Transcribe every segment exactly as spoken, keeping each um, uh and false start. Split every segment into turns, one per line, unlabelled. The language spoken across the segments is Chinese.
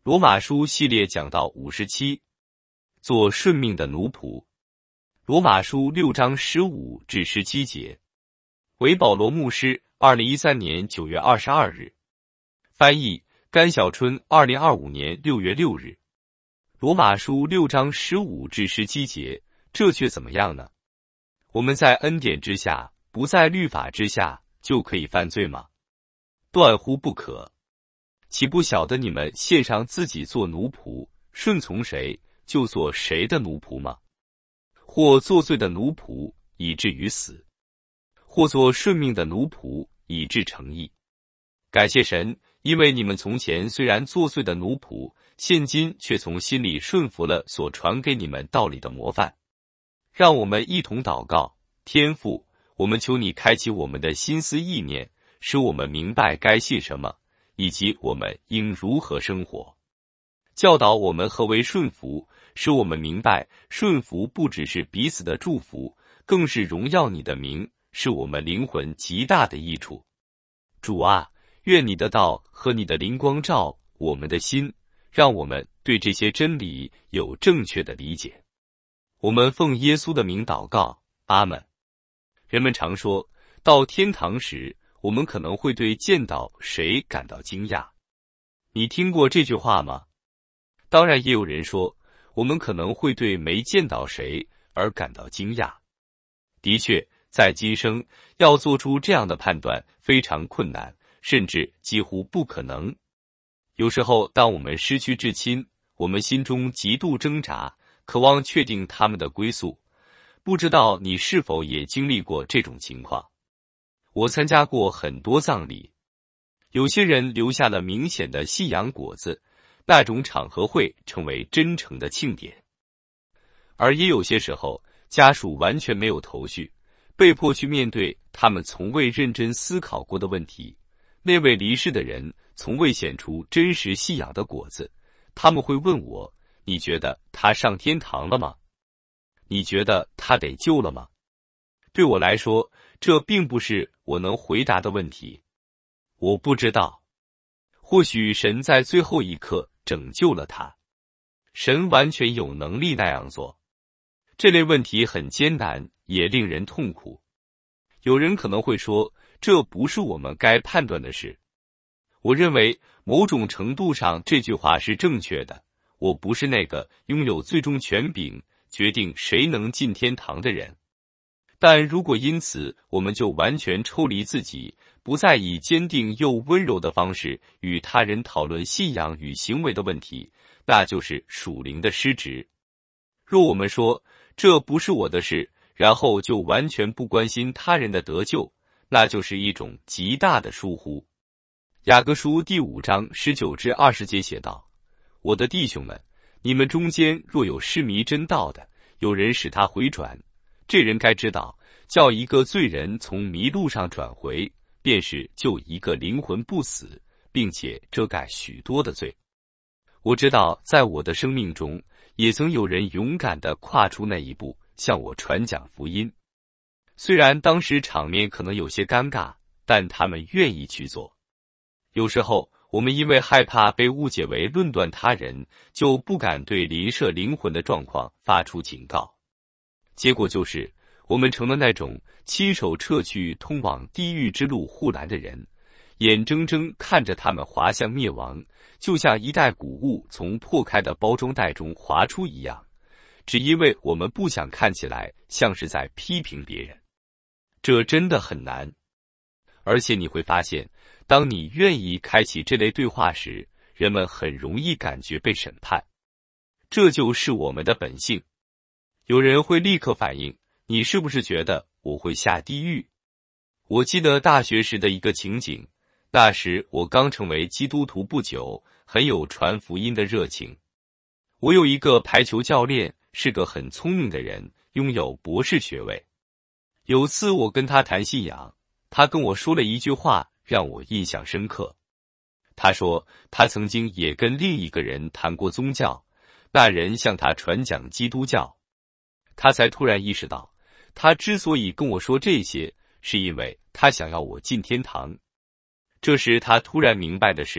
罗马书系列讲到五十七，做顺命的奴仆。罗马书六章十五至十七节。为保罗牧师，二零一三年九月二十二日。翻译甘小春，二零二五年六月六日。罗马书六章十五至十七节，这却怎么样呢？我们在恩典之下，不在律法之下，就可以犯罪吗？断乎不可。岂不晓得你们献上自己做奴仆，顺从谁，就做谁的奴仆吗？或做罪的奴仆，以至于死；或做顺命的奴仆，以致成义。感谢神，因为你们从前虽然做罪的奴仆，现今却从心里顺服了所传给你们道理的模范。让我们一同祷告。天父，我们求你开启我们的心思意念，使我们明白该信什么，以及我们应如何生活。教导我们何为顺服，使我们明白顺服不只是彼此的祝福，更是荣耀你的名，是我们灵魂极大的益处。主啊，愿你的道和你的灵光照我们的心，让我们对这些真理有正确的理解。我们奉耶稣的名祷告，阿们。人们常说，到天堂时，我们可能会对见到谁感到惊讶。你听过这句话吗？当然也有人说，我们可能会对没见到谁而感到惊讶。的确，在今生要做出这样的判断非常困难，甚至几乎不可能。有时候，当我们失去至亲，我们心中极度挣扎，渴望确定他们的归宿。不知道你是否也经历过这种情况？我参加过很多葬礼，有些人留下了明显的信仰果子，那种场合会成为真诚的庆典。而也有些时候，家属完全没有头绪，被迫去面对他们从未认真思考过的问题。那位离世的人从未显出真实信仰的果子，他们会问我：你觉得他上天堂了吗？你觉得他得救了吗？对我来说，这并不是我能回答的问题。我不知道。或许神在最后一刻拯救了他。神完全有能力那样做。这类问题很艰难，也令人痛苦。有人可能会说，这不是我们该判断的事。我认为某种程度上这句话是正确的。我不是那个拥有最终权柄决定谁能进天堂的人。但如果因此我们就完全抽离自己，不再以坚定又温柔的方式与他人讨论信仰与行为的问题，那就是属灵的失职。若我们说这不是我的事，然后就完全不关心他人的得救，那就是一种极大的疏忽。雅各书第五章十九至二十节写道：我的弟兄们，你们中间若有失迷真道的，有人使他回转，这人该知道，叫一个罪人从迷路上转回，便是救一个灵魂不死，并且遮盖许多的罪。我知道在我的生命中，也曾有人勇敢地跨出那一步，向我传讲福音。虽然当时场面可能有些尴尬，但他们愿意去做。有时候我们因为害怕被误解为论断他人，就不敢对邻舍灵魂的状况发出警告。结果就是我们成了那种亲手撤去通往地狱之路护栏的人，眼睁睁看着他们滑向灭亡，就像一袋谷物从破开的包装袋中滑出一样，只因为我们不想看起来像是在批评别人。这真的很难。而且你会发现，当你愿意开启这类对话时，人们很容易感觉被审判。这就是我们的本性。有人会立刻反应，你是不是觉得我会下地狱？我记得大学时的一个情景，那时我刚成为基督徒不久，很有传福音的热情。我有一个排球教练，是个很聪明的人，拥有博士学位。有次我跟他谈信仰，他跟我说了一句话让我印象深刻。他说他曾经也跟另一个人谈过宗教，那人向他传讲基督教。他才突然意识到，他之所以跟我说这些，是因为他想要我进天堂。这时他突然明白的是，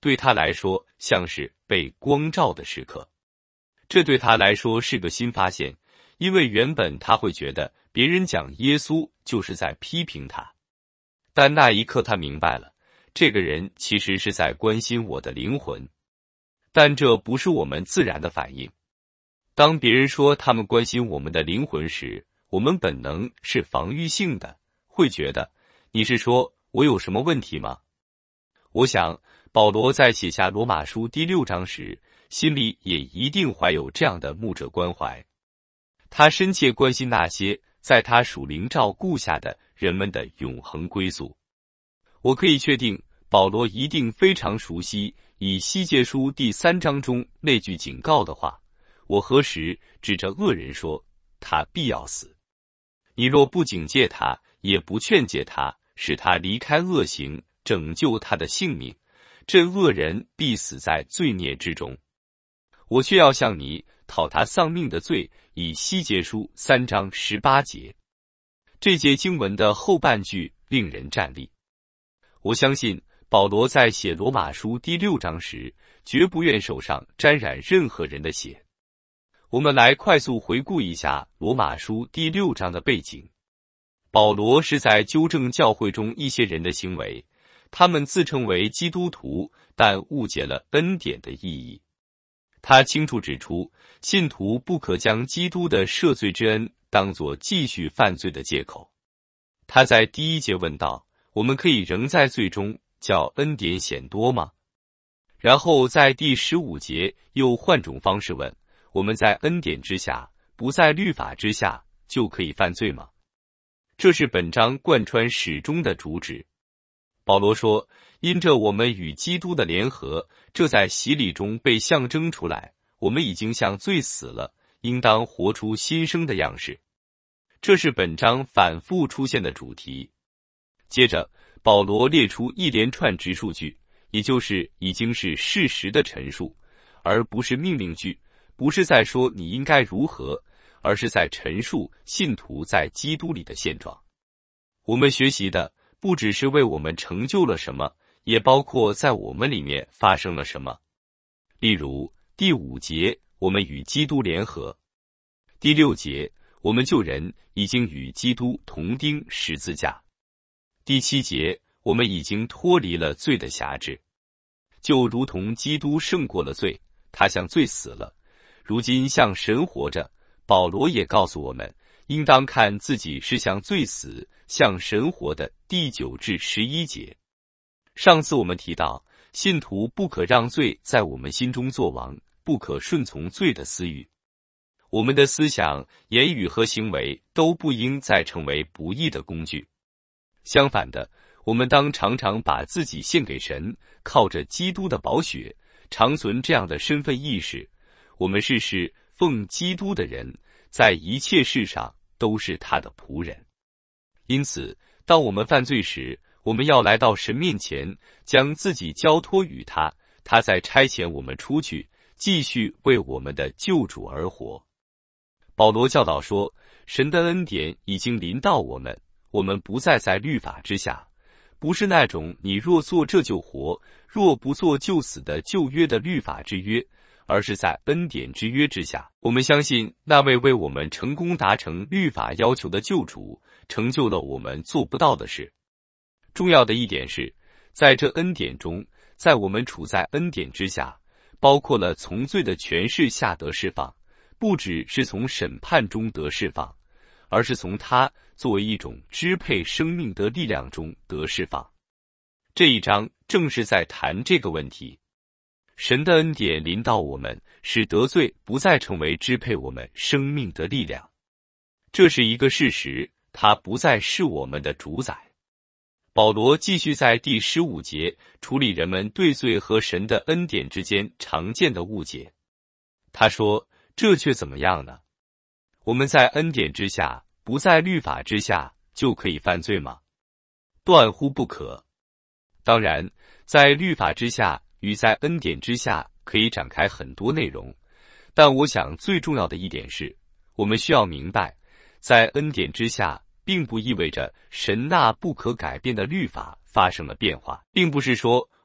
对他来说像是被光照的时刻。这对他来说是个新发现，因为原本他会觉得别人讲耶稣就是在批评他。但那一刻他明白了，这个人其实是在关心我的灵魂。但这不是我们自然的反应。当别人说他们关心我们的灵魂时，我们本能是防御性的，会觉得你是说我有什么问题吗？我想保罗在写下罗马书第六章时，心里也一定怀有这样的牧者关怀。他深切关心那些在他属灵照顾下的人们的永恒归宿。我可以确定，保罗一定非常熟悉以西结书第三章中那句警告的话：我何时指着恶人说，他必要死。你若不警戒他，也不劝诫他，使他离开恶行，拯救他的性命，这恶人必死在罪孽之中。我却要向你讨他丧命的罪，以西结书三章十八节。这节经文的后半句令人站立。我相信保罗在写罗马书第六章时，绝不愿手上沾染任何人的血。我们来快速回顾一下罗马书第六章的背景。保罗是在纠正教会中一些人的行为，他们自称为基督徒，但误解了恩典的意义。他清楚指出，信徒不可将基督的赦罪之恩当作继续犯罪的借口。他在第一节问道：我们可以仍在罪中，叫恩典显多吗？然后在第十五节又换种方式问：我们在恩典之下，不在律法之下，就可以犯罪吗？这是本章贯穿始终的主旨。保罗说，因着我们与基督的联合，这在洗礼中被象征出来，我们已经向罪死了，应当活出新生的样式。这是本章反复出现的主题。接着保罗列出一连串直述句，也就是已经是事实的陈述，而不是命令句，不是在说你应该如何，而是在陈述信徒在基督里的现状。我们学习的不只是为我们成就了什么，也包括在我们里面发生了什么。例如第五节，我们与基督联合；第六节，我们救人已经与基督同钉十字架；第七节，我们已经脱离了罪的辖制，就如同基督胜过了罪，他向罪死了，如今向神活着。保罗也告诉我们，应当看自己是向罪死，向神活的第九至十一节。上次我们提到，信徒不可让罪在我们心中作王，不可顺从罪的私欲。我们的思想、言语和行为都不应再成为不义的工具。相反的，我们当常常把自己献给神，靠着基督的宝血，长存这样的身份意识：我们是是奉基督的人，在一切事上都是他的仆人。因此，当我们犯罪时，我们要来到神面前，将自己交托于他，他再差遣我们出去，继续为我们的救主而活。保罗教导说，神的恩典已经临到我们，我们不再在律法之下，不是那种你若做这就活，若不做就死的旧约的律法之约，而是在恩典之约之下。我们相信那位为我们成功达成律法要求的救主，成就了我们做不到的事。重要的一点是，在这恩典中，在我们处在恩典之下，包括了从罪的权势下得释放，不只是从审判中得释放，而是从他作为一种支配生命的力量中得释放。这一章正是在谈这个问题。神的恩典临到我们，使得罪不再成为支配我们生命的力量。这是一个事实，它不再是我们的主宰。保罗继续在第十五节处理人们对罪和神的恩典之间常见的误解。他说，这却怎么样呢？我们在恩典之下，不在律法之下，就可以犯罪吗？断乎不可。当然，在律法之下与在恩典之下可以展开很多内容，但我想最重要的一点是，我们需要明白，在恩典之下并不意味着神那不可改变的律法发生了变化，并不是说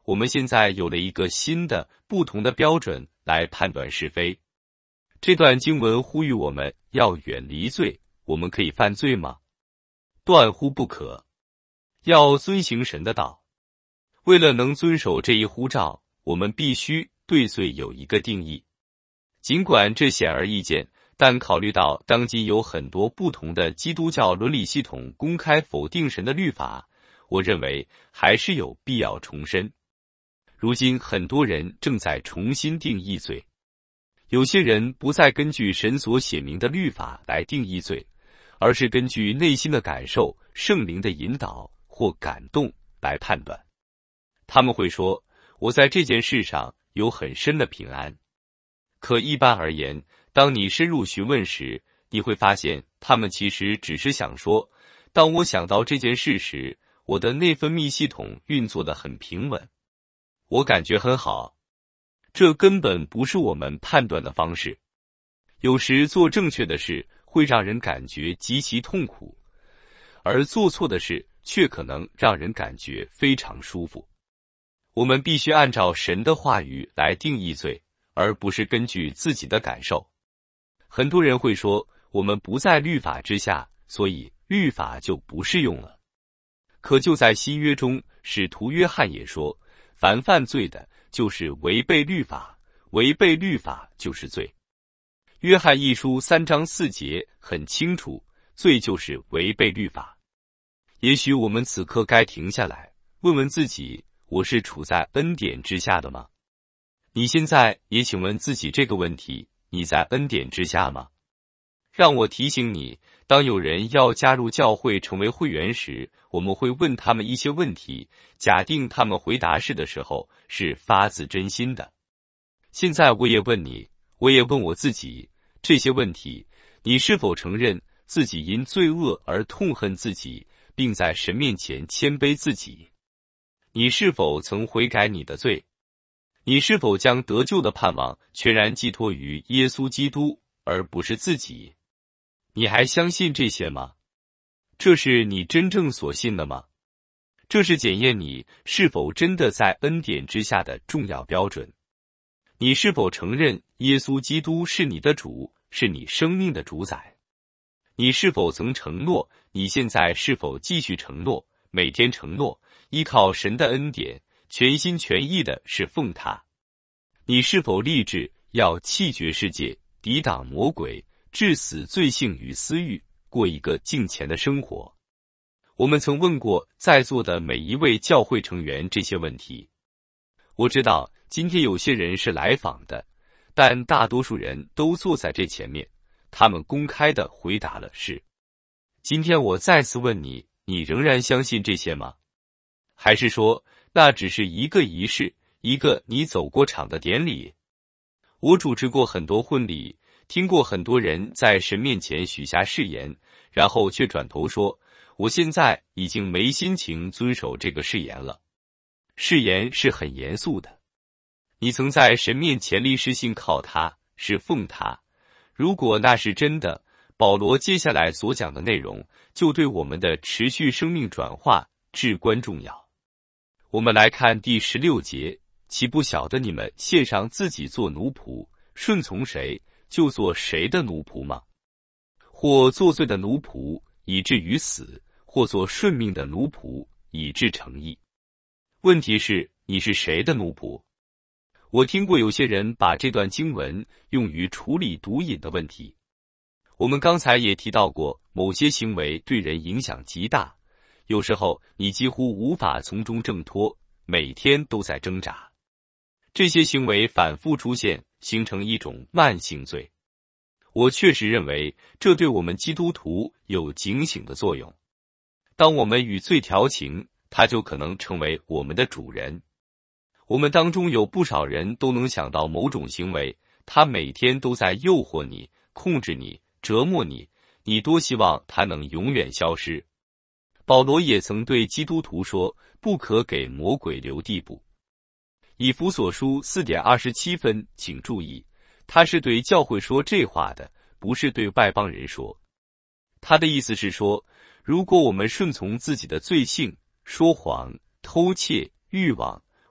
我们现在有了一个新的、不同的标准来判断是非。这段经文呼吁我们要远离罪，我们可以犯罪吗？断乎不可。要遵行神的道。为了能遵守这一呼召，我们必须对罪有一个定义。尽管这显而易见，但考虑到当今有很多不同的基督教伦理系统公开否定神的律法，我认为还是有必要重申。如今很多人正在重新定义罪，有些人不再根据神所写明的律法来定义罪，而是根据内心的感受、圣灵的引导或感动来判断。他们会说，我在这件事上有很深的平安。可一般而言，当你深入询问时，你会发现他们其实只是想说，当我想到这件事时，我的内分泌系统运作得很平稳，我感觉很好。这根本不是我们判断的方式。有时做正确的事会让人感觉极其痛苦，而做错的事却可能让人感觉非常舒服。我们必须按照神的话语来定义罪，而不是根据自己的感受。很多人会说，我们不在律法之下，所以律法就不适用了。可就在新约中，使徒约翰也说，凡犯罪的，就是违背律法，违背律法就是罪。约翰一书三章四节很清楚，罪就是违背律法。也许我们此刻该停下来，问问自己，我是处在恩典之下的吗？你现在也请问自己这个问题，你在恩典之下吗？让我提醒你，当有人要加入教会成为会员时，我们会问他们一些问题，假定他们回答是的时候，是发自真心的。现在我也问你，我也问我自己这些问题，你是否承认自己因罪恶而痛恨自己，并在神面前谦卑自己？你是否曾悔改你的罪？你是否将得救的盼望全然寄托于耶稣基督，而不是自己？你还相信这些吗？这是你真正所信的吗？这是检验你是否真的在恩典之下的重要标准。你是否承认耶稣基督是你的主，是你生命的主宰？你是否曾承诺？你现在是否继续承诺？每天承诺，依靠神的恩典，全心全意的侍奉他。你是否立志要弃绝世界，抵挡魔鬼，致死罪性与私欲，过一个敬虔的生活？我们曾问过在座的每一位教会成员这些问题。我知道今天有些人是来访的，但大多数人都坐在这前面，他们公开的回答了是。今天我再次问你，你仍然相信这些吗？还是说那只是一个仪式，一个你走过场的典礼？我主持过很多婚礼，听过很多人在神面前许下誓言，然后却转头说，我现在已经没心情遵守这个誓言了。誓言是很严肃的。你曾在神面前立誓信靠他，是奉他。如果那是真的，保罗接下来所讲的内容就对我们的持续生命转化至关重要。我们来看第十六节，岂不晓得你们献上自己做奴仆，顺从谁，就做谁的奴仆吗？或做罪的奴仆，以至于死；或做顺命的奴仆，以致成义。问题是，你是谁的奴仆？我听过有些人把这段经文用于处理毒瘾的问题。我们刚才也提到过，某些行为对人影响极大，有时候你几乎无法从中挣脱，每天都在挣扎。这些行为反复出现，形成一种慢性罪。我确实认为这对我们基督徒有警醒的作用。当我们与罪调情，它就可能成为我们的主人。我们当中有不少人都能想到某种行为，它每天都在诱惑你，控制你，折磨你，你多希望它能永远消失。保罗也曾对基督徒说，不可给魔鬼留地步。以弗所书 四点二十七 分，请注意，他是对教会说这话的，不是对外邦人说。他的意思是说，如果我们顺从自己的罪性，说谎、偷窃、欲望，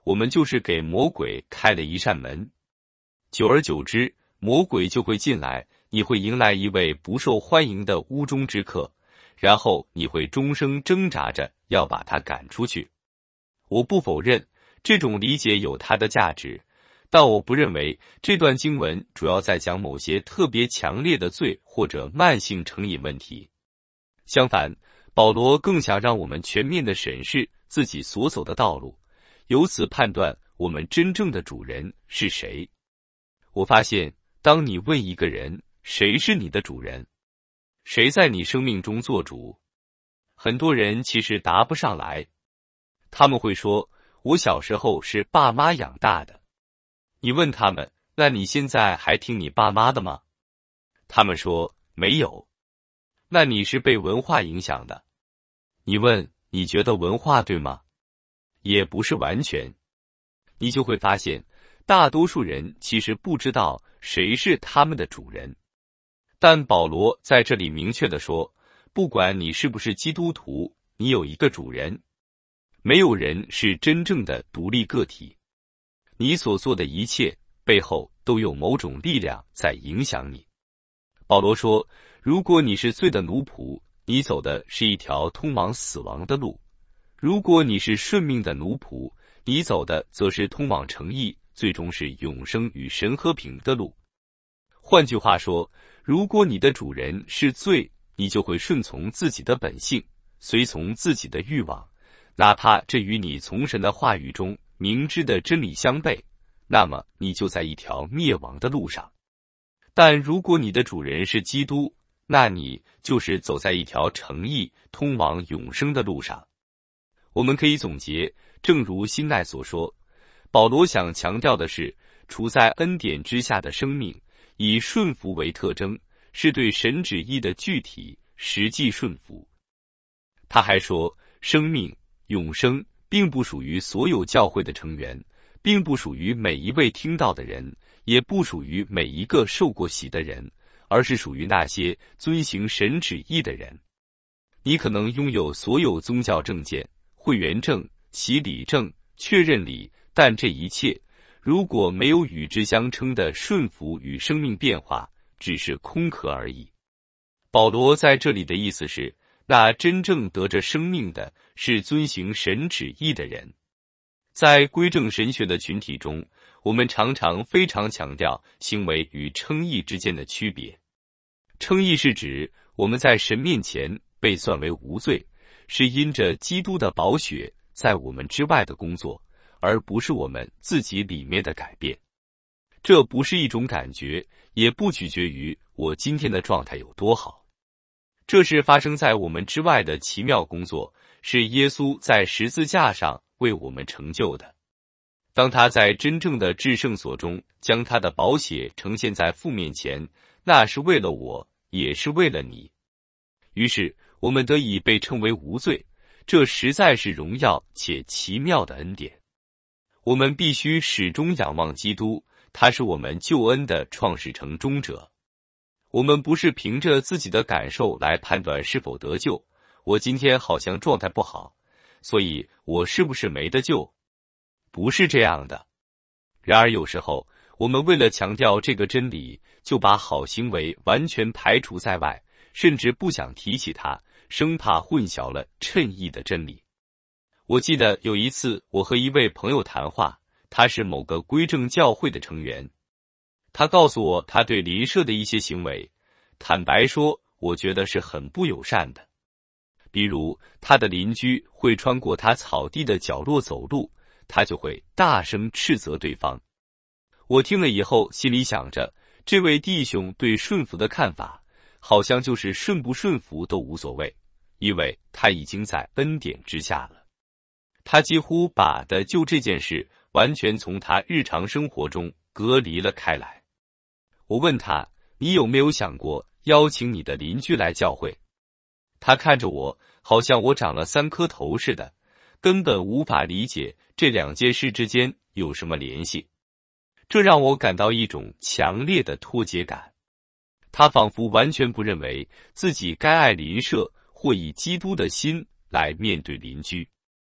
我们就是给魔鬼开了一扇门。久而久之，魔鬼就会进来，你会迎来一位不受欢迎的屋中之客，然后你会终生挣扎着要把他赶出去。我不否认这种理解有它的价值，但我不认为这段经文主要在讲某些特别强烈的罪或者慢性成瘾问题。相反，保罗更想让我们全面地审视自己所走的道路，由此判断我们真正的主人是谁。我发现，当你问一个人谁是你的主人，谁在你生命中做主，很多人其实答不上来。他们会说，我小时候是爸妈养大的。你问他们，那你现在还听你爸妈的吗？他们说，没有。那你是被文化影响的。你问，你觉得文化对吗？也不是完全。你就会发现，大多数人其实不知道谁是他们的主人。但保罗在这里明确地说，不管你是不是基督徒，你有一个主人。没有人是真正的独立个体。你所做的一切背后都有某种力量在影响你。保罗说，如果你是罪的奴仆，你走的是一条通往死亡的路；如果你是顺命的奴仆，你走的则是通往诚意，最终是永生与神和平的路。换句话说，如果你的主人是罪，你就会顺从自己的本性，随从自己的欲望，哪怕这与你从神的话语中明知的真理相悖，那么你就在一条灭亡的路上。但如果你的主人是基督，那你就是走在一条诚意通往永生的路上。我们可以总结，正如辛奈所说，保罗想强调的是，处在恩典之下的生命，以顺服为特征，是对神旨意的具体实际顺服。他还说，生命永生并不属于所有教会的成员，并不属于每一位听到的人，也不属于每一个受过洗的人，而是属于那些遵行神旨意的人。你可能拥有所有宗教证件、会员证、洗礼证、确认礼，但这一切如果没有与之相称的顺服与生命变化，只是空壳而已。保罗在这里的意思是，那真正得着生命的是遵行神旨意的人。在归正神学的群体中，我们常常非常强调行为与称义之间的区别。称义是指我们在神面前被算为无罪，是因着基督的宝血在我们之外的工作，而不是我们自己里面的改变。这不是一种感觉，也不取决于我今天的状态有多好。这是发生在我们之外的奇妙工作，是耶稣在十字架上为我们成就的。当他在真正的至圣所中将他的宝血呈现在父面前，那是为了我，也是为了你。于是我们得以被称为无罪，这实在是荣耀且奇妙的恩典。我们必须始终仰望基督，他是我们救恩的创始成终者。我们不是凭着自己的感受来判断是否得救，我今天好像状态不好，所以我是不是没得救？不是这样的。然而有时候，我们为了强调这个真理，就把好行为完全排除在外，甚至不想提起它，生怕混淆了称义的真理。我记得有一次，我和一位朋友谈话，他是某个归正教会的成员。他告诉我他对邻舍的一些行为，坦白说，我觉得是很不友善的。比如，他的邻居会穿过他草地的角落走路，他就会大声斥责对方。我听了以后，心里想着，这位弟兄对顺服的看法，好像就是顺不顺服都无所谓，因为他已经在恩典之下了。他几乎把的就这件事完全从他日常生活中隔离了开来。我问他，你有没有想过邀请你的邻居来教会？他看着我，好像我长了三颗头似的，根本无法理解这两件事之间有什么联系。这让我感到一种强烈的脱节感。他仿佛完全不认为自己该爱邻舍，或以基督的心来面对邻居。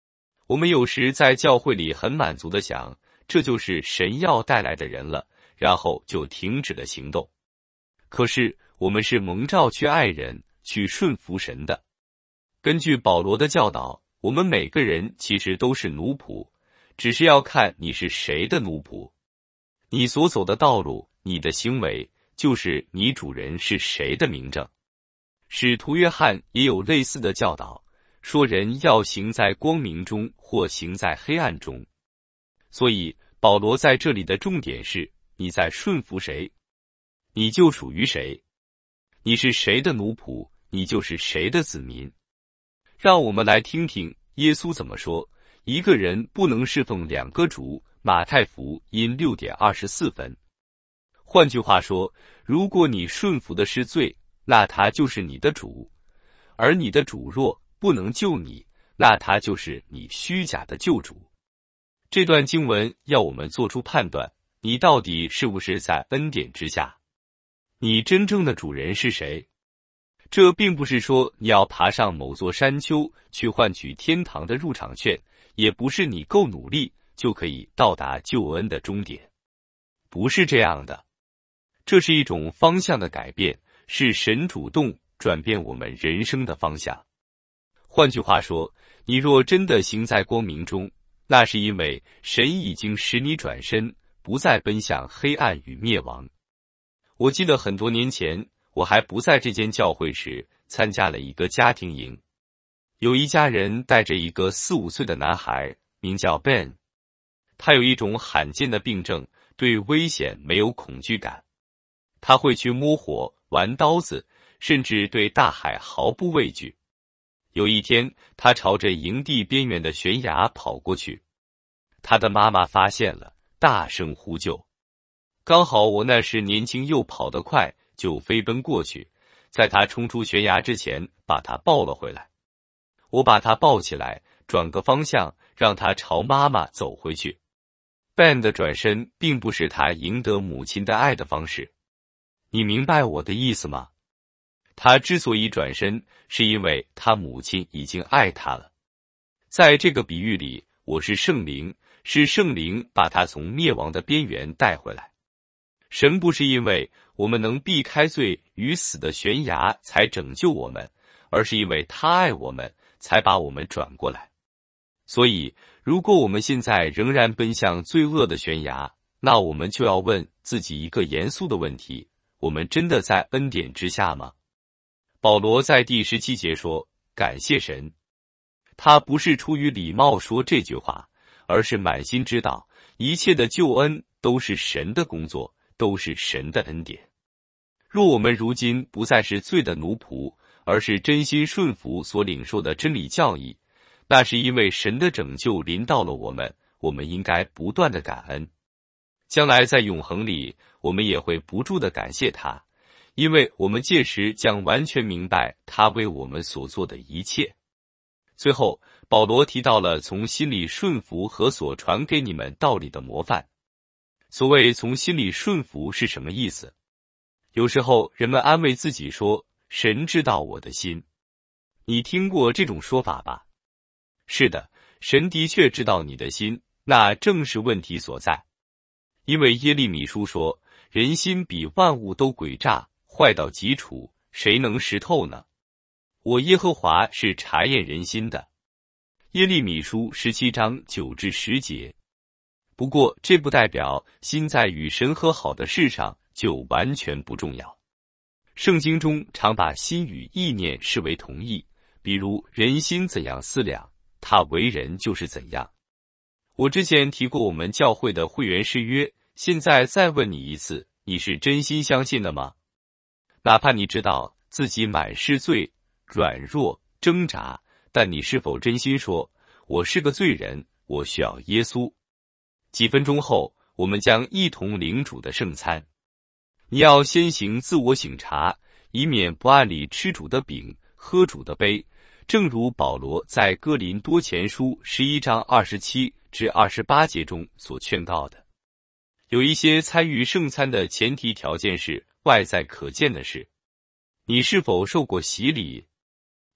我们有时在教会里很满足地想，这就是神要带来的人了，然后就停止了行动。可是我们是蒙召去爱人，去顺服神的。根据保罗的教导，我们每个人其实都是奴仆，只是要看你是谁的奴仆。你所走的道路，你的行为，就是你主人是谁的明证。使徒约翰也有类似的教导，说人要行在光明中，或行在黑暗中。所以保罗在这里的重点是，你在顺服谁，你就属于谁。你是谁的奴仆，你就是谁的子民。让我们来听听耶稣怎么说，一个人不能侍奉两个主，马太福音六点二十四分。换句话说，如果你顺服的是罪，那他就是你的主；而你的主若不能救你，那他就是你虚假的救主。这段经文要我们做出判断，你到底是不是在恩典之下？你真正的主人是谁？这并不是说你要爬上某座山丘去换取天堂的入场券，也不是你够努力就可以到达救恩的终点。不是这样的，这是一种方向的改变，是神主动转变我们人生的方向。换句话说，你若真的行在光明中，那是因为神已经使你转身，不再奔向黑暗与灭亡。我记得很多年前，我还不在这间教会时，参加了一个家庭营。有一家人带着一个四五岁的男孩，名叫 Ben。他有一种罕见的病症，对危险没有恐惧感。他会去摸火、玩刀子，甚至对大海毫不畏惧。有一天，他朝着营地边缘的悬崖跑过去，他的妈妈发现了，大声呼救。刚好我那时年轻又跑得快，就飞奔过去，在他冲出悬崖之前把他抱了回来。我把他抱起来，转个方向，让他朝妈妈走回去。Ben 的转身并不是他赢得母亲的爱的方式，你明白我的意思吗？他之所以转身，是因为他母亲已经爱他了。在这个比喻里，我是圣灵，是圣灵把他从灭亡的边缘带回来。神不是因为我们能避开罪与死的悬崖才拯救我们，而是因为他爱我们，才把我们转过来。所以，如果我们现在仍然奔向罪恶的悬崖，那我们就要问自己一个严肃的问题：我们真的在恩典之下吗？保罗在第十七节说，感谢神。他不是出于礼貌说这句话，而是满心知道，一切的救恩都是神的工作，都是神的恩典。若我们如今不再是罪的奴仆，而是真心顺服所领受的真理教义，那是因为神的拯救临到了我们，我们应该不断的感恩。将来在永恒里，我们也会不住的感谢他，因为我们届时将完全明白他为我们所做的一切。最后，保罗提到了从心里顺服和所传给你们道理的模范。所谓从心里顺服是什么意思？有时候人们安慰自己说，神知道我的心。你听过这种说法吧？是的，神的确知道你的心，那正是问题所在。因为耶利米书说，人心比万物都诡诈，坏到极处，谁能识透呢？我耶和华是查验人心的。耶利米书十七章九至十节。不过，这不代表心在与神和好的事上就完全不重要。圣经中常把心与意念视为同义，比如人心怎样思量，他为人就是怎样。我之前提过我们教会的会员誓约，现在再问你一次，你是真心相信的吗？哪怕你知道自己满是罪、软弱、挣扎，但你是否真心说，我是个罪人，我需要耶稣？几分钟后，我们将一同领主的圣餐。你要先行自我省察，以免不按理吃主的饼，喝主的杯。正如保罗在哥林多前书十一章二十七至二十八节中所劝告的。有一些参与圣餐的前提条件是外在可见的事。你是否受过洗礼？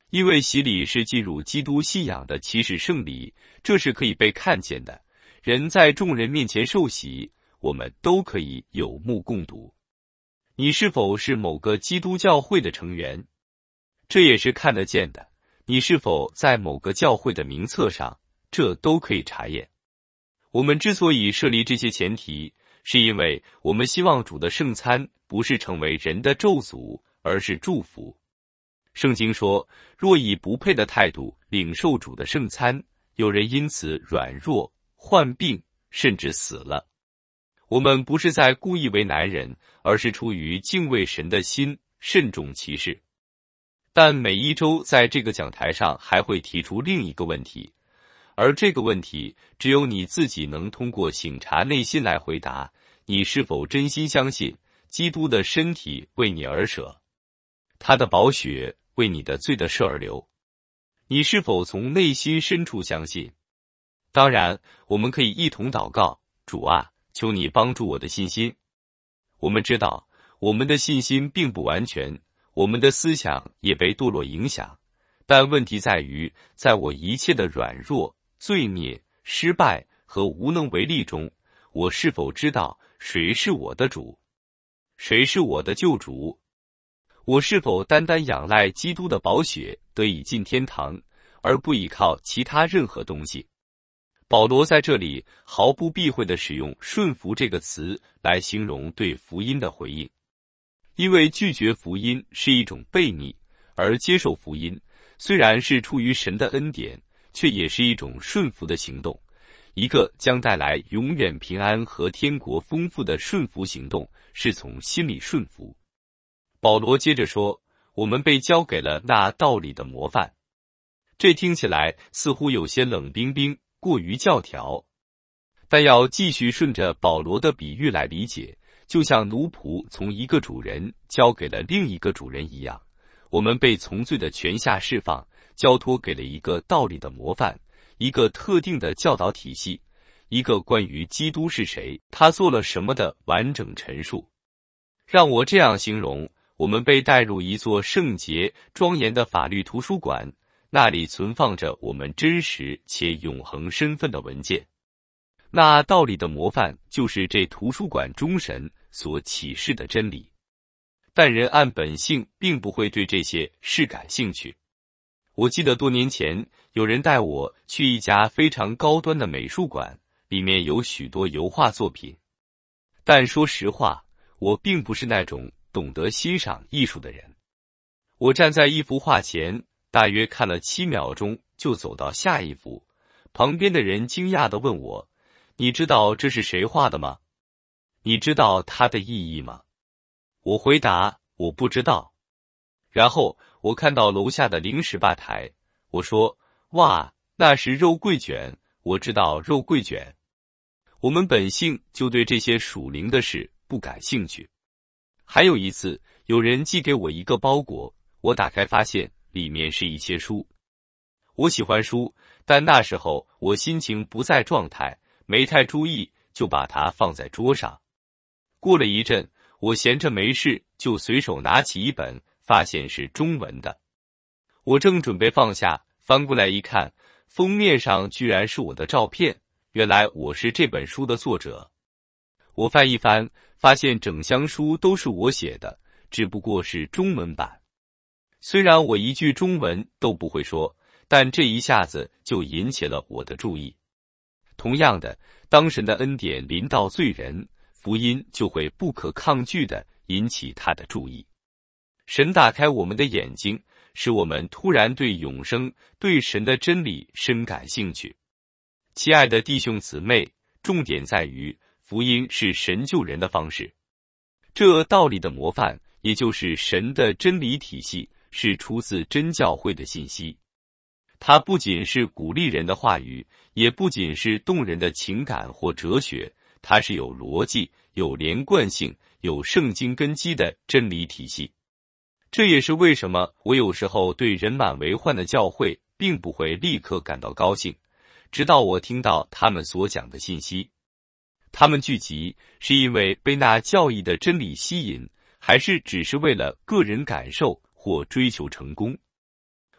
因为洗礼是进入基督信仰的起始圣礼，这是可以被看见的。人在众人面前受洗，我们都可以有目共睹。你是否是某个基督教会的成员？这也是看得见的。你是否在某个教会的名册上？这都可以查验。我们之所以设立这些前提，是因为我们希望主的圣餐不是成为人的咒诅，而是祝福。圣经说，若以不配的态度领受主的圣餐，有人因此软弱、患病，甚至死了。我们不是在故意为难人，而是出于敬畏神的心，慎重其事。但每一周在这个讲台上还会提出另一个问题，而这个问题只有你自己能通过省察内心来回答：你是否真心相信基督的身体为你而舍，他的宝血为你的罪的赦而流？你是否从内心深处相信？当然，我们可以一同祷告：主啊，求你帮助我的信心。我们知道，我们的信心并不完全，我们的思想也被堕落影响。但问题在于，在我一切的软弱、罪孽、失败和无能为力中，我是否知道谁是我的主？谁是我的救主？我是否单单仰赖基督的宝血得以进天堂，而不依靠其他任何东西？保罗在这里毫不避讳地使用顺服这个词来形容对福音的回应。因为拒绝福音是一种悖逆，而接受福音虽然是出于神的恩典，却也是一种顺服的行动，一个将带来永远平安和天国丰富的顺服行动，是从心里顺服。保罗接着说，我们被交给了那道理的模范。这听起来似乎有些冷冰冰，过于教条，但要继续顺着保罗的比喻来理解，就像奴仆从一个主人交给了另一个主人一样，我们被从罪的权下释放，交托给了一个道理的模范，一个特定的教导体系，一个关于基督是谁，他做了什么的完整陈述。让我这样形容，我们被带入一座圣洁庄严的法律图书馆，那里存放着我们真实且永恒身份的文件。那道理的模范就是这图书馆中神所启示的真理。但人按本性并不会对这些事感兴趣。我记得多年前有人带我去一家非常高端的美术馆，里面有许多油画作品。但说实话，我并不是那种懂得欣赏艺术的人。我站在一幅画前，大约看了七秒钟，就走到下一幅。旁边的人惊讶地问我，你知道这是谁画的吗？你知道它的意义吗？我回答，我不知道。然后我看到楼下的零食吧台，我说，哇，那是肉桂卷，我知道肉桂卷。我们本性就对这些属灵的事不感兴趣。还有一次，有人寄给我一个包裹，我打开发现里面是一些书。我喜欢书，但那时候我心情不在状态，没太注意，就把它放在桌上。过了一阵，我闲着没事，就随手拿起一本，发现是中文的。我正准备放下，翻过来一看，封面上居然是我的照片，原来我是这本书的作者。我翻一翻，发现整箱书都是我写的，只不过是中文版。虽然我一句中文都不会说，但这一下子就引起了我的注意。同样的，当神的恩典临到罪人，福音就会不可抗拒地引起他的注意。神打开我们的眼睛，使我们突然对永生、对神的真理深感兴趣。亲爱的弟兄姊妹，重点在于福音是神救人的方式。这道理的模范，也就是神的真理体系，是出自真教会的信息。它不仅是鼓励人的话语，也不仅是动人的情感或哲学，它是有逻辑、有连贯性、有圣经根基的真理体系。这也是为什么我有时候对人满为患的教会并不会立刻感到高兴，直到我听到他们所讲的信息。他们聚集是因为被那教义的真理吸引，还是只是为了个人感受或追求成功？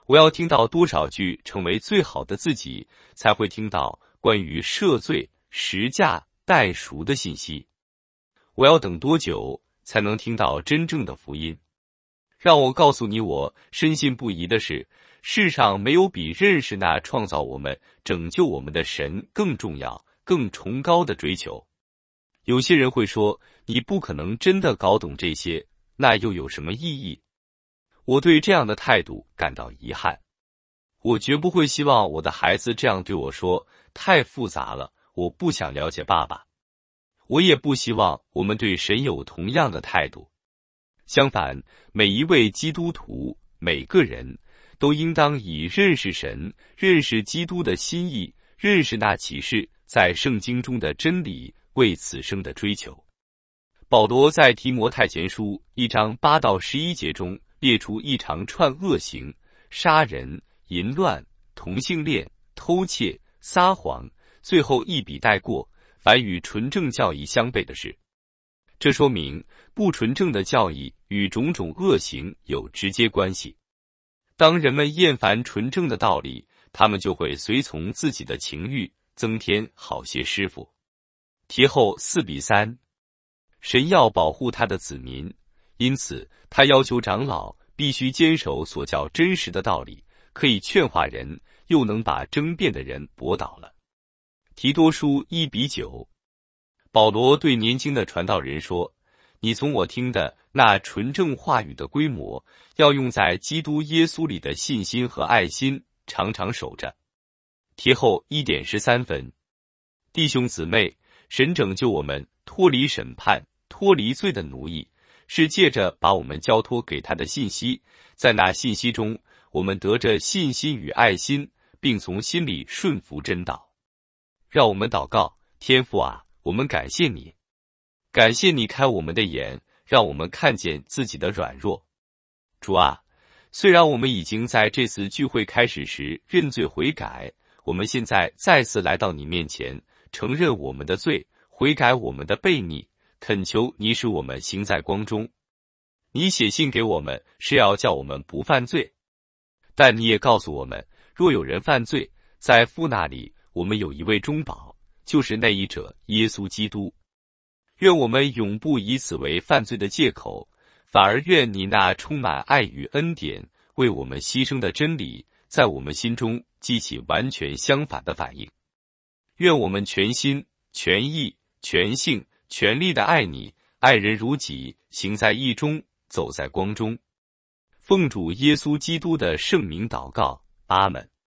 我要听到多少句成为最好的自己，才会听到关于赦罪、十架、代赎的信息？我要等多久才能听到真正的福音？让我告诉你，我深信不疑的是，世上没有比认识那创造我们、拯救我们的神更重要、更崇高的追求。有些人会说，你不可能真的搞懂这些，那又有什么意义？我对这样的态度感到遗憾。我绝不会希望我的孩子这样对我说，太复杂了，我不想了解爸爸。我也不希望我们对神有同样的态度。相反，每一位基督徒，每个人都应当以认识神、认识基督的心意、认识那启示在圣经中的真理为此生的追求。保罗在提摩太前书一章八到十一节中列出一长串恶行：杀人、淫乱、同性恋、偷窃、撒谎，最后一笔带过，凡与纯正教义相悖的事。这说明不纯正的教义与种种恶行有直接关系。当人们厌烦纯正的道理，他们就会随从自己的情欲，增添好些师傅。题后四比三，神要保护他的子民，因此他要求长老必须坚守所教真实的道理，可以劝化人，又能把争辩的人驳倒了。提多书一比九，保罗对年轻的传道人说，你从我听的那纯正话语的规模，要用在基督耶稣里的信心和爱心，常常守着。题后一点十三分。弟兄姊妹，神拯救我们脱离审判、脱离罪的奴役，是借着把我们交托给他的信息，在那信息中，我们得着信心与爱心，并从心里顺服真道。让我们祷告，天父啊，我们感谢你，感谢你开我们的眼，让我们看见自己的软弱。主啊，虽然我们已经在这次聚会开始时认罪悔改，我们现在再次来到你面前，承认我们的罪，悔改我们的悖逆，恳求你使我们行在光中。你写信给我们是要叫我们不犯罪，但你也告诉我们，若有人犯罪，在父那里我们有一位中保，就是那一者耶稣基督。愿我们永不以此为犯罪的借口，反而愿你那充满爱与恩典为我们牺牲的真理，在我们心中激起完全相反的反应。愿我们全心、全意、全性、全力的爱你，爱人如己，行在义中，走在光中。奉主耶稣基督的圣名祷告，阿们。